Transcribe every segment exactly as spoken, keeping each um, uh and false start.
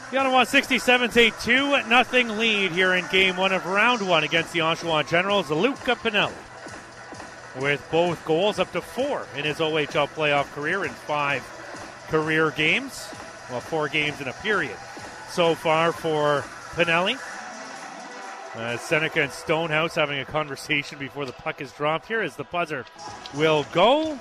The Ottawa sixty-sevens a two nothing lead here in game one of round one against the Oshawa Generals. Luca Pinelli with both goals, up to four in his O H L playoff career in five career games. Well, four games in a period so far for Pinelli. Uh, Seneca and Stonehouse having a conversation before the puck is dropped here as the buzzer will go.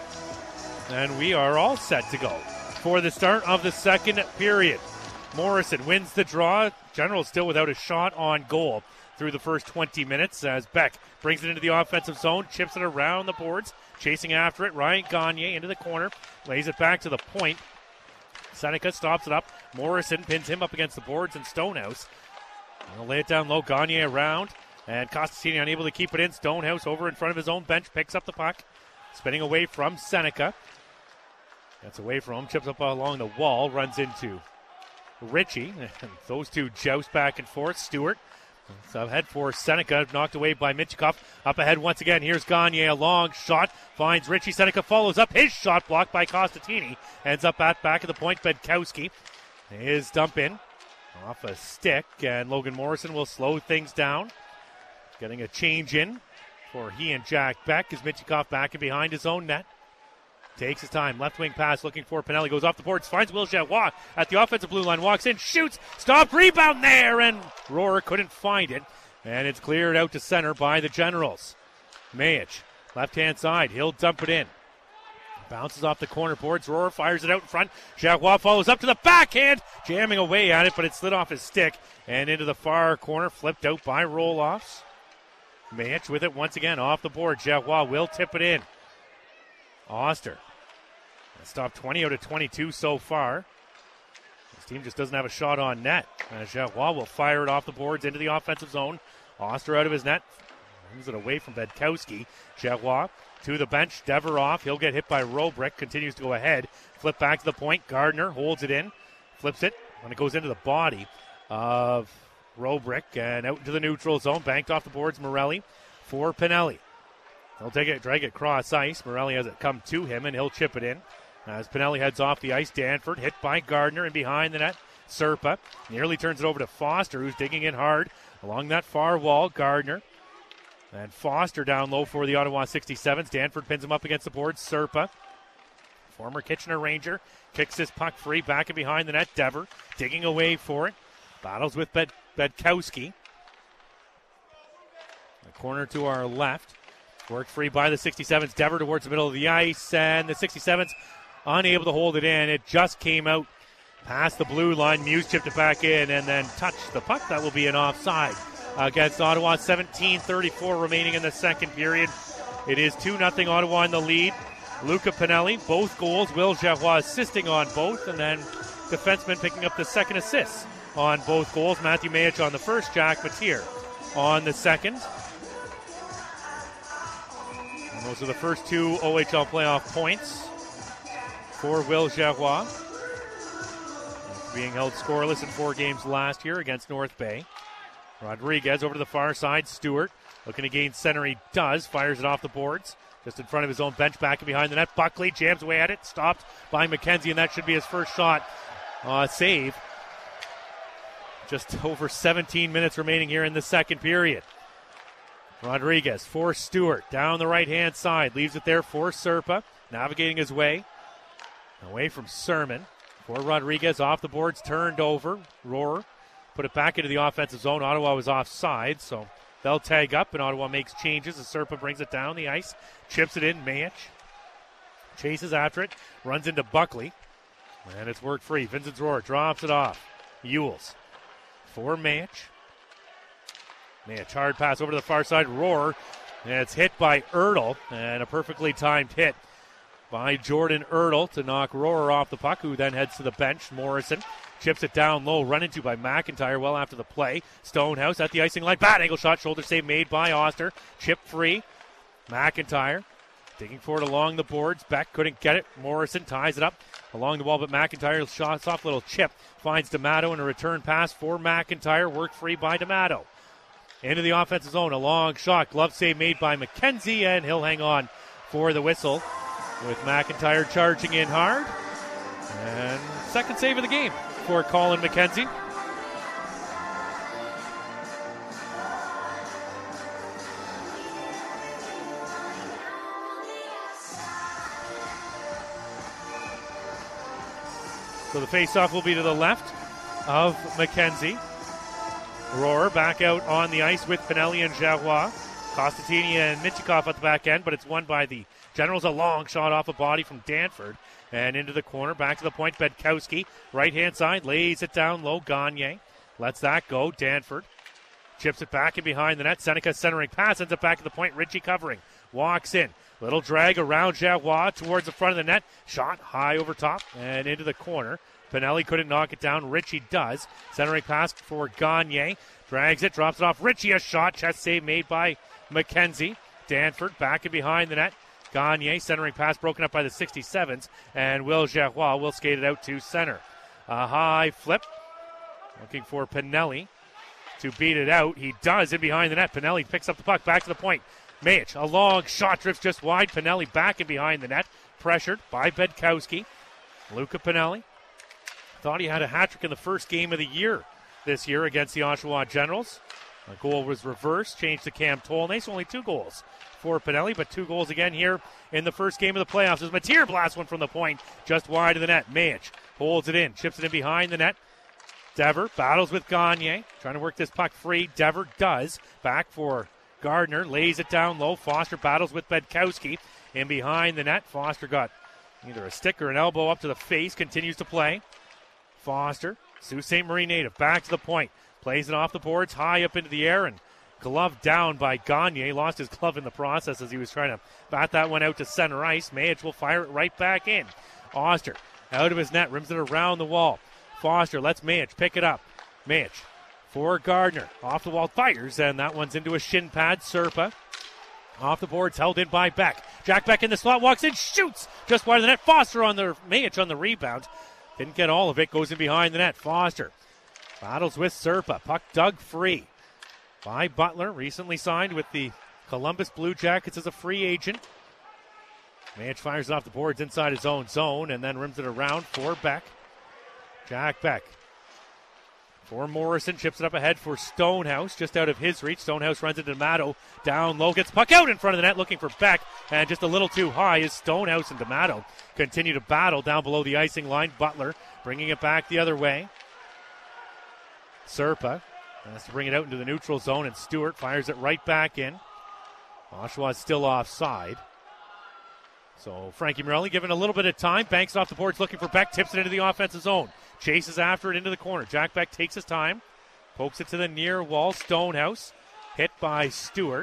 And we are all set to go for the start of the second period. Morrison wins the draw. Generals still without a shot on goal through the first twenty minutes as Beck brings it into the offensive zone, chips it around the boards, chasing after it. Ryan Gagne into the corner, lays it back to the point. Seneca stops it up. Morrison pins him up against the boards, and Stonehouse will lay it down low. Gagne around, and Costantini unable to keep it in. Stonehouse over in front of his own bench, picks up the puck, spinning away from Seneca. Gets away from him, chips up along the wall, runs into Ritchie. Those two joust back and forth. Stewart, so ahead for Seneca, knocked away by Michikov. Up ahead once again. Here's Gagne, a long shot, finds Ritchie. Seneca follows up. His shot blocked by Costantini. Ends up at back of the point. Bedkowski, his dump in off a stick, and Logan Morrison will slow things down. Getting a change in for he and Jack Beck as Michikov back and behind his own net. Takes his time. Left wing pass looking for Pinelli. Goes off the boards. Finds Will Javois at the offensive blue line. Walks in. Shoots. Stopped. Rebound there. And Rohrer couldn't find it. And it's cleared out to center by the Generals. Mayich. Left hand side. He'll dump it in. Bounces off the corner boards. Rohrer fires it out in front. Javois follows up to the backhand. Jamming away at it, but it slid off his stick. And into the far corner. Flipped out by Roloffs. Mayich with it once again off the board. Javois will tip it in. Oster. Stopped twenty out of twenty-two so far. This team just doesn't have a shot on net. As Javois will fire it off the boards into the offensive zone. Oster out of his net. Moves it away from Bedkowski. Javois to the bench. Deveroff. He'll get hit by Robrick. Continues to go ahead. Flip back to the point. Gardner holds it in. Flips it. And it goes into the body of Robrick. And out into the neutral zone. Banked off the boards. Morelli for Pinelli. He'll take it, drag it cross ice. Morelli has it come to him, and he'll chip it in. As Pinelli heads off the ice, Danford hit by Gardner, and behind the net, Serpa nearly turns it over to Foster, who's digging in hard along that far wall. Gardner and Foster down low for the Ottawa sixty-sevens. Danford pins him up against the board. Serpa, former Kitchener Ranger, kicks his puck free back and behind the net. Dever digging away for it. Battles with Bed- Bedkowski. The corner to our left. Worked free by the sixty-sevens. Dever towards the middle of the ice, and the sixty-sevens unable to hold it in. It just came out past the blue line. Muse chipped it back in and then touched the puck. That will be an offside against Ottawa. seventeen thirty-four remaining in the second period. It is two nothing Ottawa in the lead. Luca Pinelli, both goals. Will Javois assisting on both, and then defenseman picking up the second assist on both goals. Matthew Mayich on the first, Jack Mateer on the second. And those are the first two O H L playoff points for Will Javois. Being held scoreless in four games last year against North Bay. Rodriguez over to the far side. Stewart looking to gain center. He does. Fires it off the boards. Just in front of his own bench, back and behind the net. Buckley jams away at it. Stopped by McKenzie, and that should be his first shot. Uh, save. Just over seventeen minutes remaining here in the second period. Rodriguez for Stewart down the right-hand side. Leaves it there for Serpa. Navigating his way. Away from Sermon. For Rodriguez, off the boards, turned over. Rohrer put it back into the offensive zone. Ottawa was offside, so they'll tag up, and Ottawa makes changes as Serpa brings it down the ice. Chips it in. Mayich chases after it. Runs into Buckley. And it's worked free. Vincent Rohrer drops it off. Ewells for Mayich. Mayich, hard pass over to the far side. Rohrer. And it's hit by Ertl. And a perfectly timed hit by Jordan Ertl to knock Rohrer off the puck, who then heads to the bench. Morrison chips it down low, run into by McIntyre well after the play. Stonehouse at the icing line. Bad angle shot. Shoulder save made by Oster. Chip free. McIntyre digging for it along the boards. Beck couldn't get it. Morrison ties it up along the wall, but McIntyre shots off. Little chip. Finds D'Amato in a return pass for McIntyre. Worked free by D'Amato. Into the offensive zone. A long shot. Glove save made by McKenzie, and he'll hang on for the whistle with McIntyre charging in hard. And Second save of the game for Colin McKenzie. So the face-off will be to the left of McKenzie. Rohrer back out on the ice with Pinelli and Giroux. Costantini and Michikov at the back end, but it's won by the Generals. A long shot off a body from Danford. And into the corner, back to the point, Bedkowski. Right-hand side, lays it down low. Gagne lets that go. Danford chips it back in behind the net. Seneca centering pass, ends up back at the point. Ritchie covering. Walks in. Little drag around Giroux towards the front of the net. Shot high over top and into the corner. Pinelli couldn't knock it down. Ritchie does. Centering pass for Gagne. Drags it, drops it off. Ritchie, a shot. Chest save made by McKenzie. Danford back and behind the net. Gagne, centering pass broken up by the sixty-sevens. And Will Giroux will skate it out to center. A high flip. Looking for Pinelli to beat it out. He does in behind the net. Pinelli picks up the puck back to the point. Mayich, a long shot, drifts just wide. Pinelli back and behind the net. Pressured by Bedkowski. Luca Pinelli thought he had a hat-trick in the first game of the year this year against the Oshawa Generals. A goal was reversed, changed to Cam Tolnay, so only two goals for Pinelli, but two goals again here in the first game of the playoffs. As Mateer blasts one from the point, just wide of the net. Mayich holds it in, chips it in behind the net. Dever battles with Gagne, trying to work this puck free. Dever does. Back for Gardner, lays it down low. Foster battles with Bedkowski in behind the net. Foster got either a stick or an elbow up to the face, continues to play. Foster, Sault Ste. Marie native, back to the point. Plays it off the boards, high up into the air, and gloved down by Gagne. Lost his glove in the process as he was trying to bat that one out to center ice. Mayich will fire it right back in. Oster, out of his net, rims it around the wall. Foster lets Mayich pick it up. Mayich for Gardner. Off the wall, fires, and that one's into a shin pad. Serpa off the boards, held in by Beck. Jack Beck in the slot, walks in, shoots just wide of the net. Foster on the Mayich on the rebound. Didn't get all of it, goes in behind the net. Foster battles with Serpa. Puck dug free by Butler, recently signed with the Columbus Blue Jackets as a free agent. Mayich fires it off the boards inside his own zone and then rims it around for Beck. Jack Beck for Morrison, chips it up ahead for Stonehouse, just out of his reach. Stonehouse runs into D'Amato, down low, gets puck out in front of the net, looking for Beck, and just a little too high as Stonehouse and D'Amato continue to battle down below the icing line. Butler bringing it back the other way. Serpa has to bring it out into the neutral zone, and Stewart fires it right back in. Oshawa's still offside. So Frankie Morelli given a little bit of time, banks off the boards looking for Beck, tips it into the offensive zone. Chases after it into the corner. Jack Beck takes his time, pokes it to the near wall. Stonehouse hit by Stewart.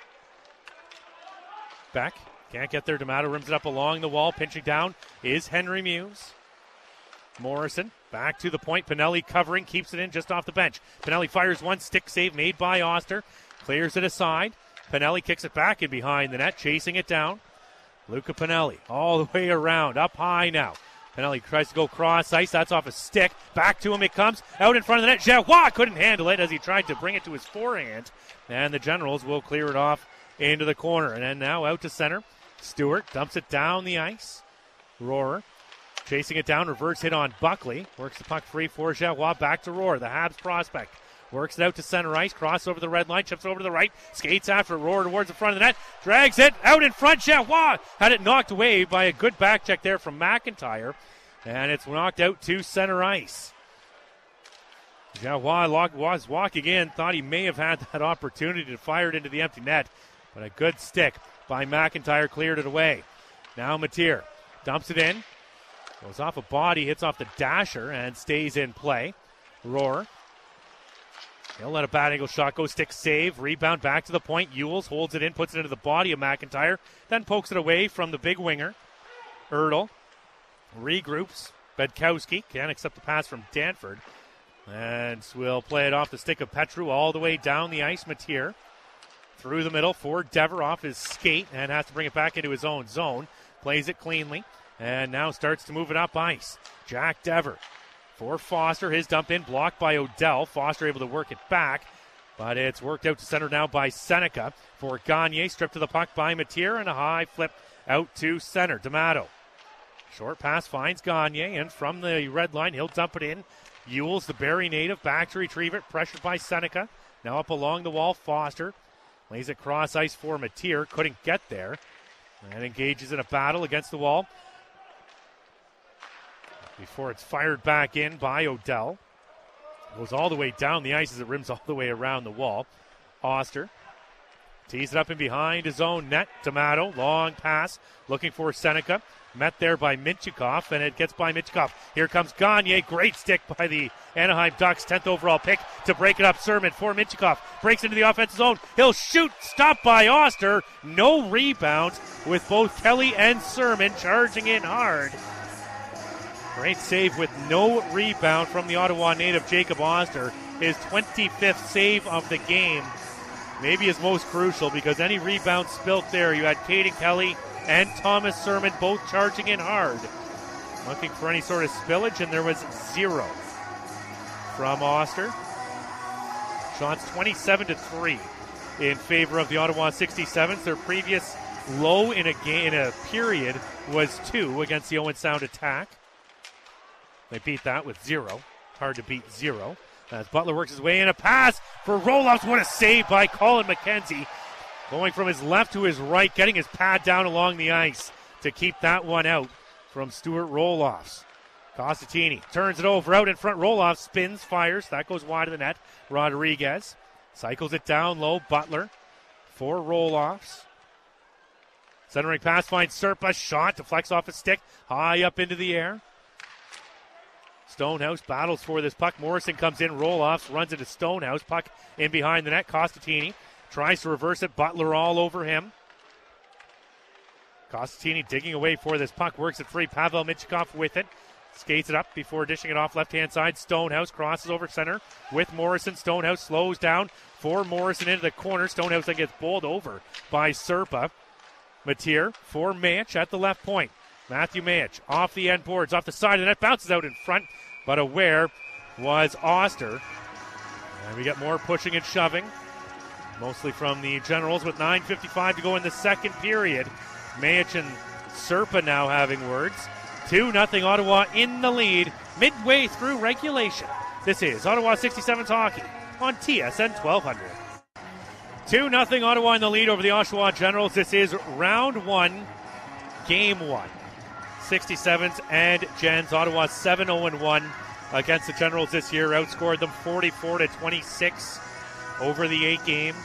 Beck can't get there. D'Amato rims it up along the wall. Pinching down is Henry Muse. Morrison back to the point. Pinelli covering, keeps it in just off the bench. Pinelli fires one, stick save made by Oster. Clears it aside. Pinelli kicks it back in behind the net, chasing it down. Luca Pinelli all the way around, up high now. Pinelli tries to go cross ice. That's off a stick. Back to him it comes. Out in front of the net. Giroux couldn't handle it as he tried to bring it to his forehand. And the Generals will clear it off into the corner. And then now out to center. Stewart dumps it down the ice. Rohrer chasing it down. Reverse hit on Buckley. Works the puck free for Giroux. Back to Rohrer, the Habs prospect. Works it out to center ice. Cross over the red line. Chips over to the right. Skates after Rohrer towards the front of the net. Drags it out in front. Giroux had it knocked away by a good back check there from McIntyre. And it's knocked out to center ice. Giroux was walking in. Thought he may have had that opportunity to fire it into the empty net. But a good stick by McIntyre cleared it away. Now Mateer dumps it in. Goes off a body. Hits off the dasher and stays in play. Rohrer. He'll let a bad angle shot go. Stick save. Rebound back to the point. Ewells holds it in. Puts it into the body of McIntyre. Then pokes it away from the big winger. Ertl regroups. Bedkowski can't accept the pass from Danford. And will play it off the stick of Petru all the way down the ice. Mateer through the middle for Dever off his skate and has to bring it back into his own zone. Plays it cleanly and now starts to move it up ice. Jack Dever for Foster. His dump in blocked by Odell. Foster able to work it back, but it's worked out to center now by Seneca. For Gagne, stripped to the puck by Mateer, and a high flip out to center. D'Amato Short pass finds Gagne, and from the red line, he'll dump it in. Ewells, the Barrie native, back to retrieve it, pressured by Seneca. Now up along the wall, Foster lays it cross ice for Mateer, couldn't get there, and engages in a battle against the wall before it's fired back in by Odell. Goes all the way down the ice as it rims all the way around the wall. Oster tees it up in behind his own net. D'Amato, long pass, looking for Seneca. Met there by Minchikov, and it gets by Minchikov. Here comes Gagne. Great stick by the Anaheim Ducks. tenth overall pick to break it up. Sermon for Minchikov. Breaks into the offensive zone. He'll shoot. Stopped by Oster. No rebounds with both Kelly and Sermon charging in hard. Great save with no rebound from the Ottawa native, Jacob Oster. His twenty-fifth save of the game. Maybe his most crucial, because any rebound spilt there. You had Caden Kelly and Thomas Sermon both charging in hard, looking for any sort of spillage, and there was zero from Oster. Shots twenty-seven to three in favor of the Ottawa sixty-sevens. Their previous low in a game, in a period, was two against the Owen Sound attack. They beat that with zero. Hard to beat zero. As Butler works his way in, a pass for Roloffs. What a save by Colin McKenzie. Going from his left to his right, getting his pad down along the ice to keep that one out from Stuart Roloffs. Costantini turns it over, out in front. Roloffs spins, fires. That goes wide of the net. Rodriguez cycles it down low. Butler for Roloffs. Centering pass finds Serpa. Shot, deflects off a stick. High up into the air. Stonehouse battles for this puck. Morrison comes in. Roloffs runs into Stonehouse. Puck in behind the net. Costantini tries to reverse it. Butler all over him. Costantini digging away for this puck. Works it free. Pavel Minchikov with it. Skates it up before dishing it off left-hand side. Stonehouse crosses over center with Morrison. Stonehouse slows down for Morrison into the corner. Stonehouse then gets bowled over by Serpa. Mateer for Mayich at the left point. Matthew Mayich off the end boards, off the side of the net. Bounces out in front, but aware was Oster. And we get more pushing and shoving, mostly from the Generals, with nine fifty-five to go in the second period. Mayich and Serpa now having words. two nothing Ottawa in the lead midway through regulation. This is Ottawa sixty-sevens hockey on T S N twelve hundred. two nothing Ottawa in the lead over the Oshawa Generals. This is round one, game one. sixty-sevens and Gens. Ottawa seven oh one against the Generals this year. Outscored them forty-four to twenty-six over the eight games.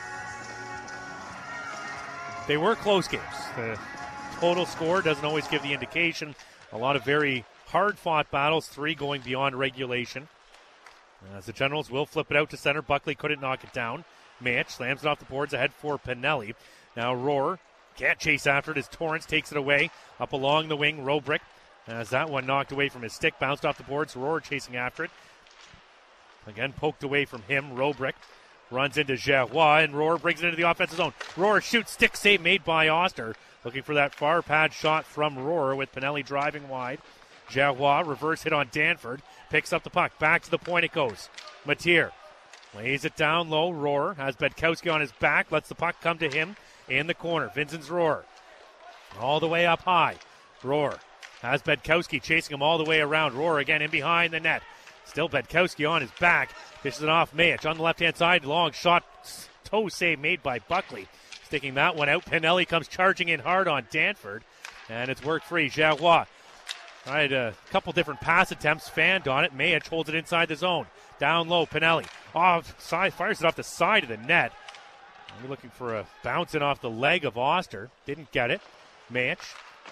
They were close games. The total score doesn't always give the indication. A lot of very hard-fought battles, three going beyond regulation. As the Generals will flip it out to center. Buckley couldn't knock it down. Mayich slams it off the boards ahead for Pinelli. Now Rohr can't chase after it as Torrance takes it away. Up along the wing, Robrick. As that one knocked away from his stick, bounced off the boards. Rohr chasing after it. Again, poked away from him. Robrick runs into Gerrois, and Rohr brings it into the offensive zone. Rohr shoots, stick save made by Oster. Looking for that far pad shot from Rohr with Pinelli driving wide. Gerrois, reverse hit on Danford. Picks up the puck. Back to the point it goes. Mateer lays it down low. Rohr has Bedkowski on his back. Lets the puck come to him in the corner. Vincent's Rohr all the way up high. Rohr has Bedkowski chasing him all the way around. Rohr again in behind the net. Still Bedkowski on his back. Dishes it off Mayich on the left-hand side. Long shot, toe save made by Buckley. Sticking that one out. Pinelli comes charging in hard on Danford, and it's worked free. Gerrois tried a couple different pass attempts, fanned on it. Mayich holds it inside the zone. Down low, Pinelli off side, fires it off the side of the net. We're looking for a bouncing off the leg of Oster. Didn't get it. Mayich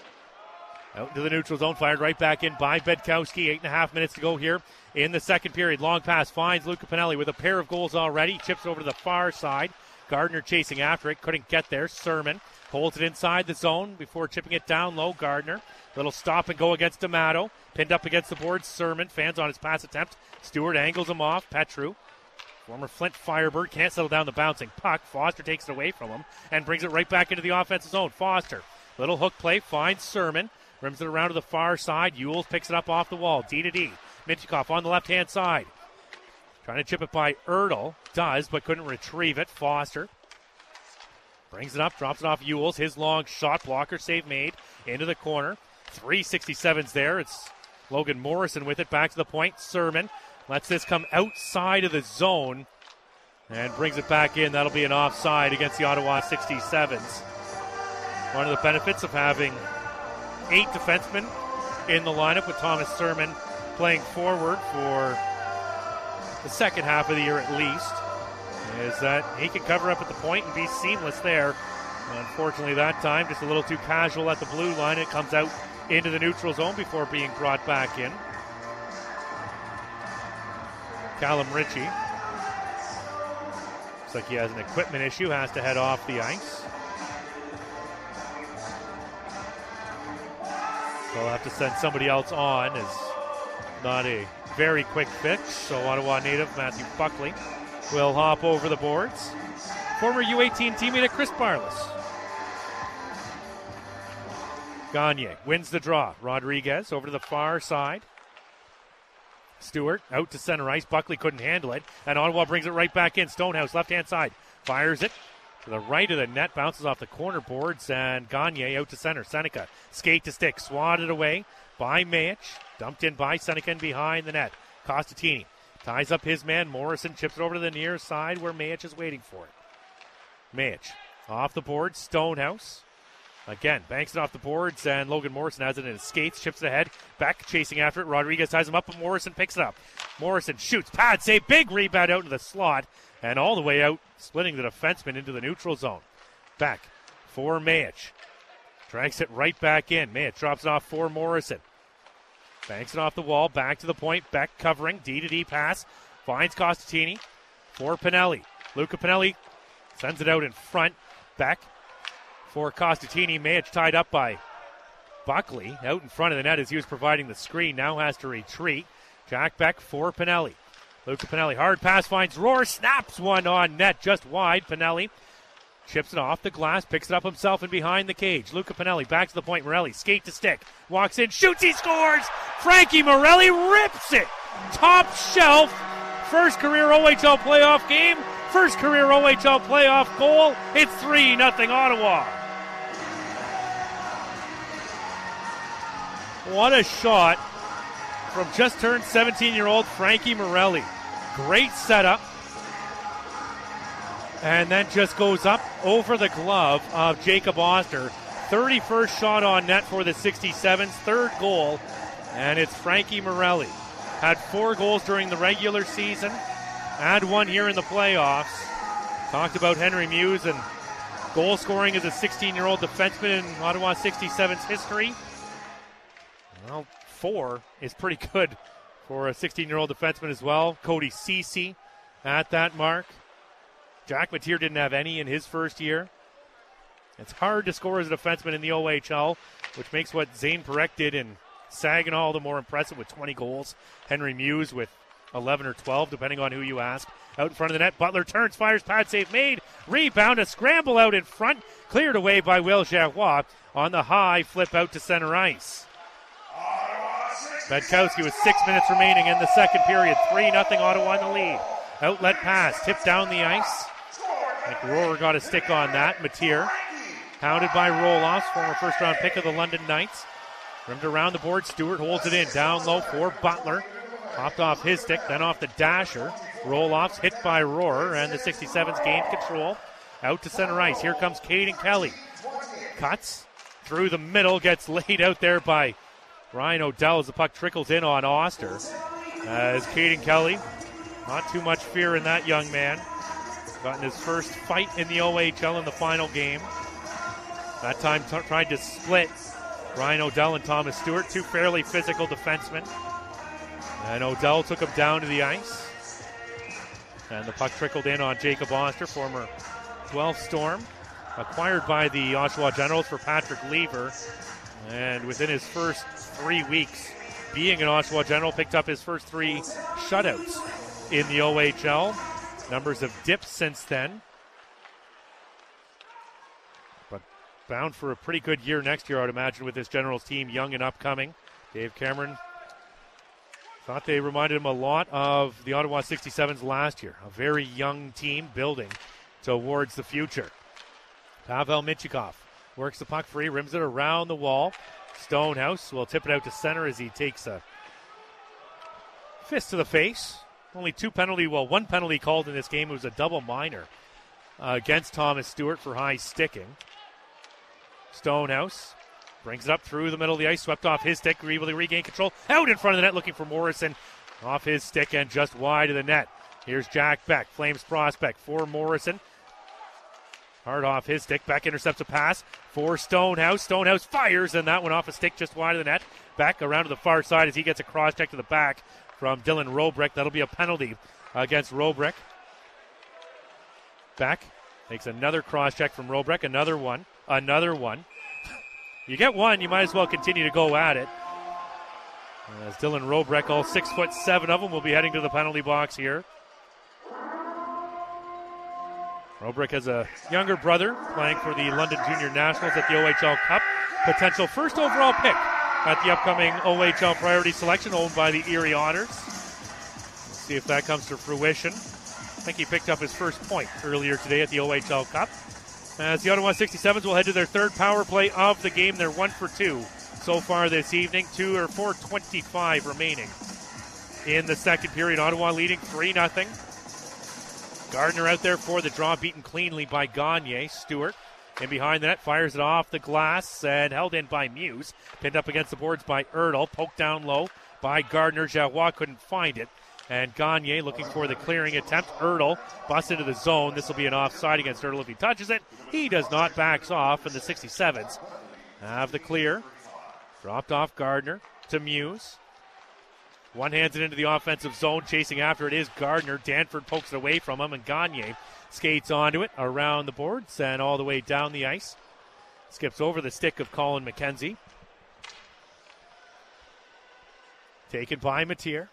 out into the neutral zone, fired right back in by Bedkowski. Eight and a half minutes to go here in the second period. Long pass finds Luca Pinelli with a pair of goals already. Chips over to the far side. Gardner chasing after it. Couldn't get there. Sermon holds it inside the zone before chipping it down low. Gardner. Little stop and go against D'Amato. Pinned up against the board. Sermon fans on his pass attempt. Stewart angles him off. Petru, former Flint Firebird, can't settle down the bouncing puck. Foster takes it away from him and brings it right back into the offensive zone. Foster, little hook play, finds Sermon. Rims it around to the far side. Ewells picks it up off the wall. D to D. Minchikov on the left-hand side. Trying to chip it by Erdl. Does, but couldn't retrieve it. Foster brings it up, drops it off Ewells. His long shot blocker, save made into the corner. Three sixty-sevens there. It's Logan Morrison with it. Back to the point. Sermon lets this come outside of the zone and brings it back in. That'll be an offside against the Ottawa sixty-sevens. One of the benefits of having eight defensemen in the lineup, with Thomas Sermon playing forward for the second half of the year at least, is that he can cover up at the point and be seamless there. Unfortunately that time, just a little too casual at the blue line. It comes out into the neutral zone before being brought back in. Callum Ritchie, looks like he has an equipment issue, has to head off the ice. So we'll have to send somebody else on, as not a very quick fix. So Ottawa native Matthew Buckley will hop over the boards. Former U eighteen teammate of Chris Barlas. Gagne wins the draw. Rodriguez over to the far side. Stewart out to center ice. Buckley couldn't handle it, and Ottawa brings it right back in. Stonehouse, left-hand side, fires it to the right of the net, bounces off the corner boards, and Gagne out to center. Seneca, skate to stick, swatted away by Mayich. Dumped in by Seneca and behind the net. Costatini ties up his man. Morrison chips it over to the near side where Mayich is waiting for it. Mayich off the board. Stonehouse again banks it off the boards, and Logan Morrison has it in his skates, chips it ahead. Back chasing after it. Rodriguez ties him up, but Morrison picks it up. Morrison shoots, pad save, big rebound out into the slot, and all the way out, splitting the defenseman into the neutral zone. Back for Mayich. Drags it right back in. Mayich drops it off for Morrison. Banks it off the wall, back to the point. Beck covering, D to D pass. Finds Costatini for Pinelli. Luca Pinelli sends it out in front. Beck for Costatini. Mayich tied up by Buckley out in front of the net as he was providing the screen. Now has to retreat. Jack Beck for Pinelli. Luca Pinelli, hard pass, finds Rohr, snaps one on net just wide. Pinelli chips it off the glass, picks it up himself and behind the cage. Luca Pinelli back to the point. Morelli, skate to stick, walks in, shoots, he scores! Frankie Morelli rips it! Top shelf, first career O H L playoff game, first career O H L playoff goal. It's three nothing Ottawa. What a shot from just turned seventeen-year-old Frankie Morelli. Great setup. And then just goes up over the glove of Jacob Oster. thirty-first shot on net for the sixty-sevens, third goal, and it's Frankie Morelli. Had four goals during the regular season, had one here in the playoffs. Talked about Henry Muse and goal scoring as a sixteen-year-old defenseman in Ottawa sixty-sevens history. Well, four is pretty good for a sixteen-year-old defenseman as well. Cody Ceci at that mark. Jack Mateer didn't have any in his first year. It's hard to score as a defenseman in the O H L, which makes what Zane Perek did in Saginaw all the more impressive with twenty goals. Henry Muse with eleven or twelve, depending on who you ask. Out in front of the net, Butler turns, fires, pad save made. Rebound, a scramble out in front. Cleared away by Will Giroir on the high flip out to center ice. Bedkowski with six minutes remaining in the second period. three nothing Ottawa in the lead. Outlet pass, tipped down the ice. I think Rohr got a stick on that. Mateer, hounded by Roloffs, former first-round pick of the London Knights. Rimmed around the board, Stewart holds it in. Down low for Butler. Popped off his stick, then off the dasher. Roloffs hit by Rohr, and the sixty-sevens gained control. Out to center ice. Here comes Caden Kelly. Cuts through the middle, gets laid out there by Ryan O'Dell as the puck trickles in on Oster. As Caden Kelly, not too much fear in that young man. Gotten his first fight in the O H L in the final game. That time t- tried to split Ryan O'Dell and Thomas Stewart, two fairly physical defensemen. And O'Dell took him down to the ice. And the puck trickled in on Jacob Oster, former Guelph Storm, acquired by the Oshawa Generals for Patrick Lever. And within his first three weeks being an Oshawa General, picked up his first three shutouts in the O H L. Numbers have dipped since then, but bound for a pretty good year next year, I would imagine, with this Generals team, young and upcoming. Dave Cameron thought they reminded him a lot of the Ottawa sixty-sevens last year. A very young team building towards the future. Pavel Minchikov works the puck free, rims it around the wall. Stonehouse will tip it out to center as he takes a fist to the face. Only two penalty, well, one penalty called in this game. It was a double minor uh, against Thomas Stewart for high sticking. Stonehouse brings it up through the middle of the ice, swept off his stick, able to regain control. Out in front of the net looking for Morrison. Off his stick and just wide of the net. Here's Jack Beck, Flames prospect for Morrison. Hard off his stick. Beck intercepts a pass for Stonehouse. Stonehouse fires, and that one off a stick just wide of the net. Beck around to the far side as he gets a cross check to the back from Dylan Robrick. That'll be a penalty against Robrick. Beck makes another cross check from Robrick. Another one. Another one. You get one, you might as well continue to go at it. As Dylan Robrick, all six foot seven of them, will be heading to the penalty box here. Robrick has a younger brother playing for the London Junior Nationals at the O H L Cup. Potential first overall pick at the upcoming O H L Priority Selection owned by the Erie Otters. Let's see if that comes to fruition. I think he picked up his first point earlier today at the O H L Cup. As the Ottawa sixty-sevens will head to their third power play of the game. They're one for two so far this evening. Two or four twenty-five remaining in the second period. Ottawa leading three nothing. Gardner out there for the draw, beaten cleanly by Gagne. Stewart in behind the net, fires it off the glass and held in by Muse. Pinned up against the boards by Erdl. Poked down low by Gardner. Javois couldn't find it. And Gagne looking for the clearing attempt. Erdl busts into the zone. This will be an offside against Erdl if he touches it. He does not, backs off, and the sixty-sevens have the clear. Dropped off Gardner to Muse. One hands it into the offensive zone. Chasing after it is Gardner. Danford pokes it away from him, and Gagne skates onto it around the boards and all the way down the ice. Skips over the stick of Colin McKenzie. Taken by Mateer.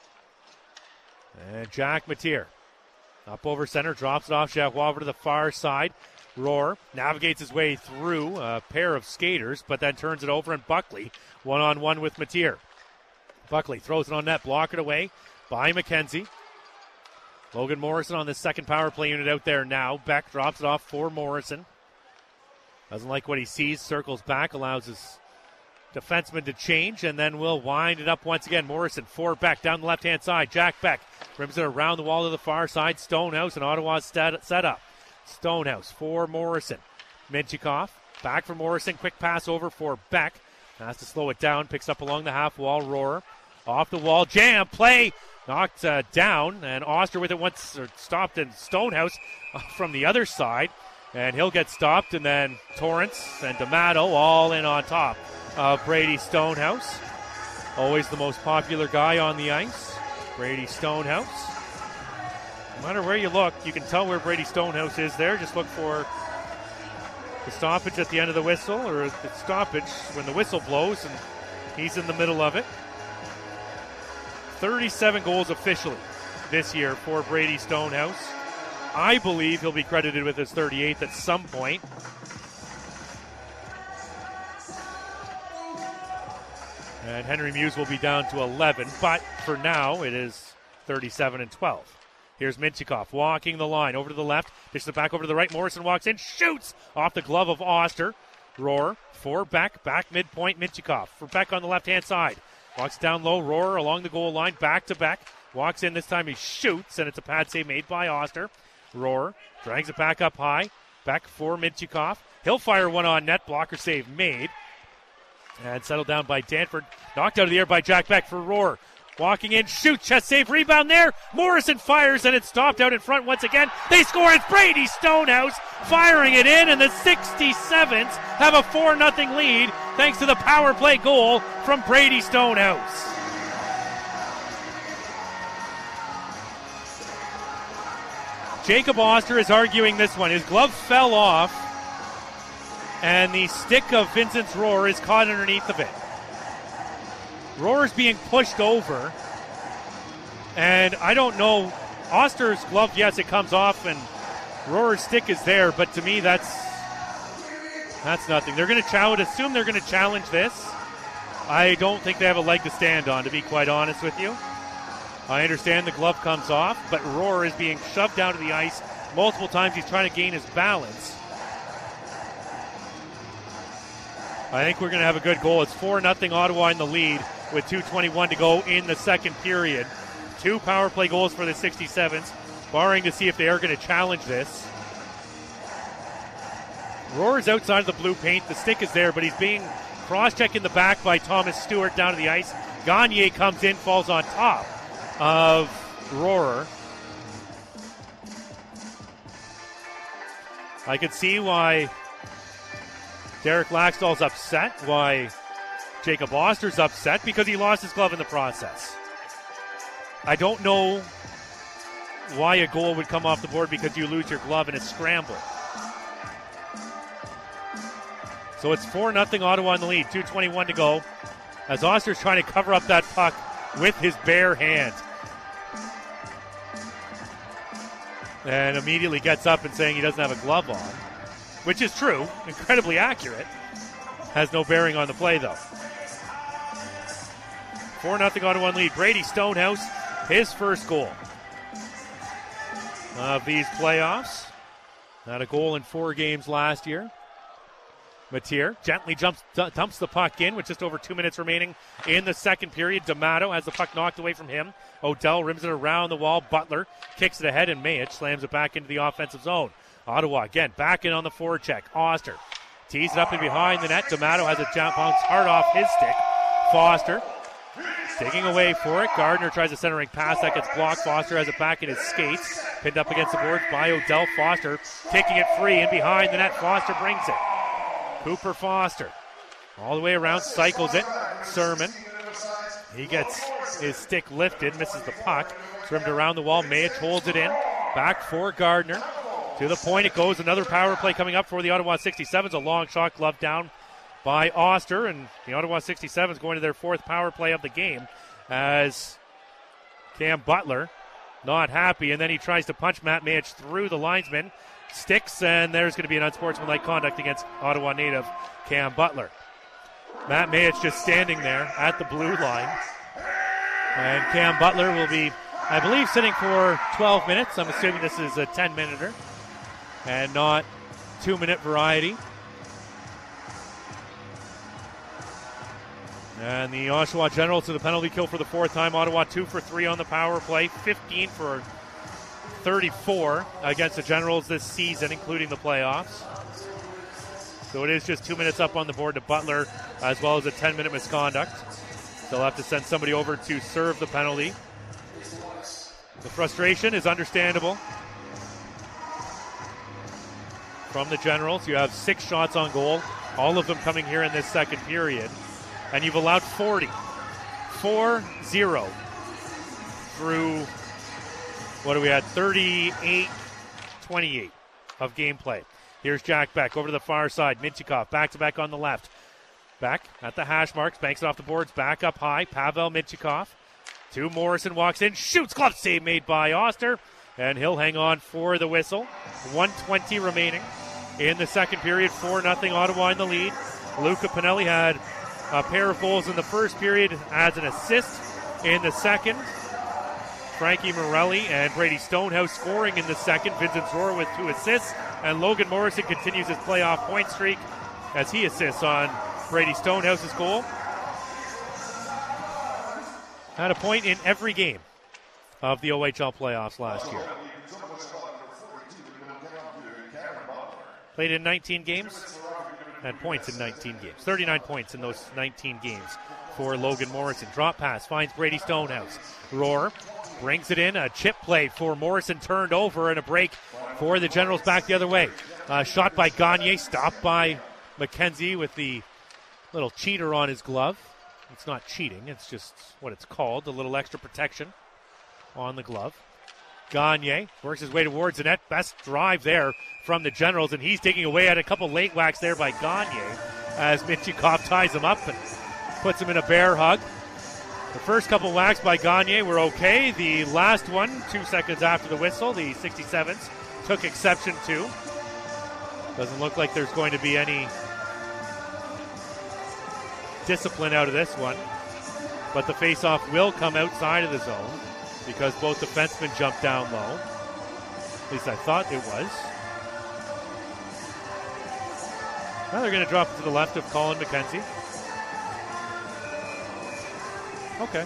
And Jack Mateer up over center, drops it off. Javois over to the far side. Rohr navigates his way through a pair of skaters, but then turns it over, and Buckley one-on-one with Mateer. Buckley throws it on net, block it away by McKenzie. Logan Morrison on the second power play unit out there now. Beck drops it off for Morrison. Doesn't like what he sees, circles back, allows his defenseman to change, and then we'll wind it up once again. Morrison for Beck down the left-hand side. Jack Beck rims it around the wall to the far side. Stonehouse and Ottawa's set up. Stonehouse for Morrison. Minchikov back for Morrison. Quick pass over for Beck. Has to slow it down. Picks up along the half wall. Rohr off the wall. Jam play. Knocked uh, down. And Oster with it once or stopped. And Stonehouse uh, from the other side. And he'll get stopped. And then Torrance and D'Amato all in on top of Brady Stonehouse. Always the most popular guy on the ice. Brady Stonehouse. No matter where you look, you can tell where Brady Stonehouse is there. Just look for the stoppage at the end of the whistle, or the stoppage when the whistle blows, and he's in the middle of it. thirty-seven goals officially this year for Brady Stonehouse. I believe he'll be credited with his thirty-eighth at some point. And Henry Muse will be down to eleven, but for now it is thirty-seven and twelve. Here's Minchikov walking the line over to the left, dishes it back over to the right. Morrison walks in, shoots off the glove of Oster. Rohr for Beck, back midpoint. Minchikov for Beck on the left-hand side. Walks down low, Rohr along the goal line, back to Beck. Walks in this time, he shoots, and it's a pad save made by Oster. Rohr drags it back up high. Beck for Minchikov. He'll fire one on net, blocker save made. And settled down by Danford. Knocked out of the air by Jack Beck for Rohr. Walking in, shoot, chest save, rebound there. Morrison fires, and it's stopped out in front once again. They score. It's Brady Stonehouse firing it in, and the sixty-sevens have a four nothing lead thanks to the power play goal from Brady Stonehouse. Jacob Oster is arguing this one. His glove fell off, and the stick of Vincent Rohr is caught underneath of it. Rohr is being pushed over, and I don't know. Oster's glove, yes, it comes off, and Rohr's stick is there, but to me, that's that's nothing. They're going to challenge. Assume they're going to challenge this. I don't think they have a leg to stand on, to be quite honest with you. I understand the glove comes off, but Rohr is being shoved down to the ice multiple times. He's trying to gain his balance. I think we're going to have a good goal. It's four nothing Ottawa in the lead with two twenty-one to go in the second period. Two power play goals for the sixty-sevens, barring to see if they are going to challenge this. Roar's outside of the blue paint. The stick is there, but he's being cross-checked in the back by Thomas Stewart down to the ice. Gagne comes in, falls on top of Roar. I could see why Derek Laxdal's upset, why Jacob Oster's upset, because he lost his glove in the process. I don't know why a goal would come off the board because you lose your glove in a scramble. So it's four nothing Ottawa in the lead, two twenty-one to go, as Oster's trying to cover up that puck with his bare hand. And immediately gets up and saying he doesn't have a glove on, which is true, incredibly accurate. Has no bearing on the play, though. four nothing Ottawa in the lead. Brady Stonehouse, his first goal of these playoffs. Had a goal in four games last year. Matier gently jumps, d- dumps the puck in with just over two minutes remaining in the second period. D'Amato has the puck knocked away from him. Odell rims it around the wall. Butler kicks it ahead, and Mayich slams it back into the offensive zone. Ottawa again back in on the forecheck. Oster tees it up and behind the net. D'Amato has a jump bounce hard off his stick. Foster digging away for it. Gardner tries a centering pass that gets blocked. Foster has it back in his skates. Pinned up against the boards by Odell. Foster kicking it free and behind the net. Foster brings it. Cooper Foster all the way around, cycles it. Sermon, he gets his stick lifted, misses the puck. Trimmed around the wall. Mayich holds it in. Back for Gardner. To the point it goes. Another power play coming up for the Ottawa sixty-sevens. A long shot glove down by Oster. And the Ottawa sixty-sevens going to their fourth power play of the game as Cam Butler not happy. And then he tries to punch Matt Mayich through the linesman. Sticks, and there's going to be an unsportsmanlike conduct against Ottawa native Cam Butler. Matt Mayich just standing there at the blue line. And Cam Butler will be, I believe, sitting for twelve minutes. I'm assuming this is a ten-minuter and not two-minute variety. And the Oshawa Generals to the penalty kill for the fourth time. Ottawa two for three on the power play, fifteen for thirty-four against the Generals this season, including the playoffs. So it is just two minutes up on the board to Butler, as well as a ten-minute misconduct. They'll have to send somebody over to serve the penalty. The frustration is understandable from the Generals. You have six shots on goal, all of them coming here in this second period. And you've allowed forty. four zero through, what do we had, thirty-eight twenty-eight of gameplay. Here's Jack Beck over to the far side. Minchikov back-to-back on the left. Back at the hash marks, banks it off the boards, back up high. Pavel Minchikov to Morrison, walks in, shoots, glove save made by Oster, and he'll hang on for the whistle. one twenty remaining in the second period, four nothing Ottawa in the lead. Luca Pinelli had a pair of goals in the first period, adds an assist in the second. Frankie Morelli and Brady Stonehouse scoring in the second. Vincent Zora with two assists, and Logan Morrison continues his playoff point streak as he assists on Brady Stonehouse's goal. Had a point in every game of the O H L playoffs last year. Played in nineteen games, had points in nineteen games. thirty-nine points in those nineteen games for Logan Morrison. Drop pass finds Brady Stonehouse. Roar brings it in. A chip play for Morrison turned over, and a break for the Generals back the other way. Uh, shot by Gagne, stopped by McKenzie with the little cheater on his glove. It's not cheating, it's just what it's called, a little extra protection on the glove. Gagne works his way towards the net. Best drive there from the Generals, and he's taking away at a couple late whacks there by Gagne as Minchikov ties him up and puts him in a bear hug. The first couple whacks by Gagne were okay. The last one, two seconds after the whistle, the sixty-sevens took exception to. Doesn't look like there's going to be any discipline out of this one. But the faceoff will come outside of the zone because both defensemen jumped down low. At least I thought it was. Now they're going to drop it to the left of Colin McKenzie. Okay.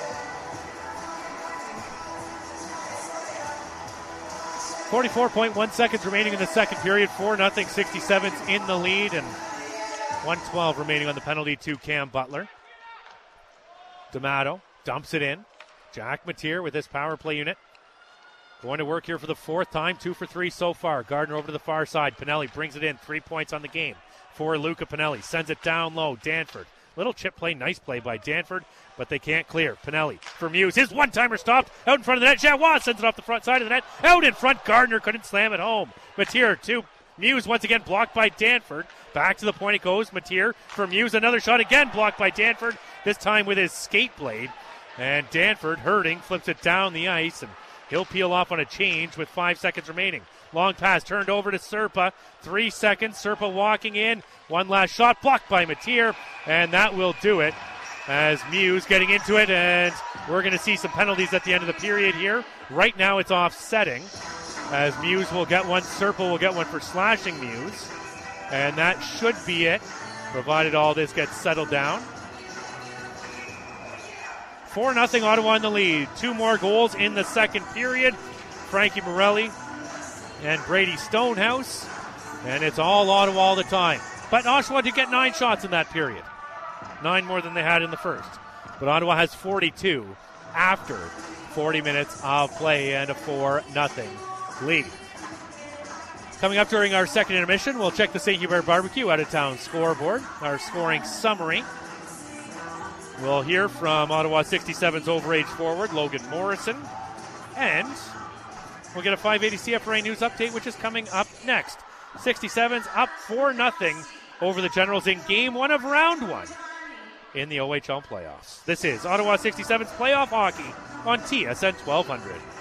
forty-four point one seconds remaining in the second period. four nothing, sixty-sevens in the lead, and one twelve remaining on the penalty to Cam Butler. D'Amato dumps it in. Jack Mateer with his power play unit. Going to work here for the fourth time. Two for three so far. Gardner over to the far side. Pinelli brings it in. Three points on the game for Luca Pinelli. Sends it down low. Danford. Little chip play. Nice play by Danford, but they can't clear. Pinelli for Muse. His one-timer stopped out in front of the net. Javois sends it off the front side of the net. Out in front. Gardner couldn't slam it home. Mateer to Muse once again blocked by Danford. Back to the point it goes. Mateer for Muse. Another shot again blocked by Danford. This time with his skate blade. And Danford, hurting, flips it down the ice, and he'll peel off on a change with five seconds remaining. Long pass turned over to Serpa. Three seconds. Serpa walking in. One last shot blocked by Mateer, and that will do it as Muse getting into it, and we're going to see some penalties at the end of the period here. Right now it's offsetting as Muse will get one. Serpa will get one for slashing Muse, and that should be it, provided all this gets settled down. four nothing Ottawa in the lead. Two more goals in the second period. Frankie Morelli and Brady Stonehouse. And it's all Ottawa all the time. But Oshawa did get nine shots in that period. Nine more than they had in the first. But Ottawa has forty-two after forty minutes of play and a four nothing lead. Coming up during our second intermission, we'll check the Saint Hubert Barbecue out-of-town scoreboard, our scoring summary. We'll hear from Ottawa sixty-seven's overage forward, Logan Morrison. And we'll get a five eighty C F R A News update, which is coming up next. sixty-sevens up four nothing over the Generals in game one of round one in the O H L playoffs. This is Ottawa sixty-seven's playoff hockey on T S N twelve hundred.